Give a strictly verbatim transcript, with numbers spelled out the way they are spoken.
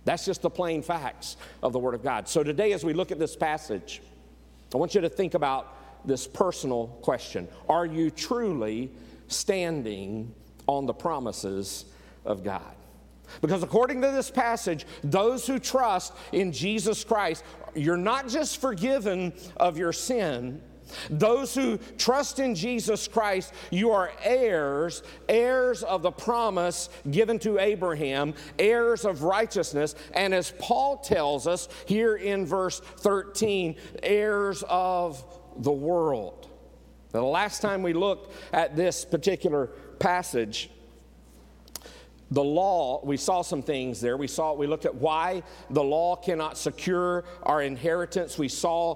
That's just the plain facts of the Word of God. So today, as we look at this passage, I want you to think about this personal question. Are you truly standing on the promises of God? Because according to this passage, those who trust in Jesus Christ, you're not just forgiven of your sin. Those who trust in Jesus Christ, you are heirs, heirs of the promise given to Abraham, heirs of righteousness, and as Paul tells us here in verse thirteen, heirs of the world. Now, the last time we looked at this particular passage, the law, we saw some things there. We saw, we looked at why the law cannot secure our inheritance. We saw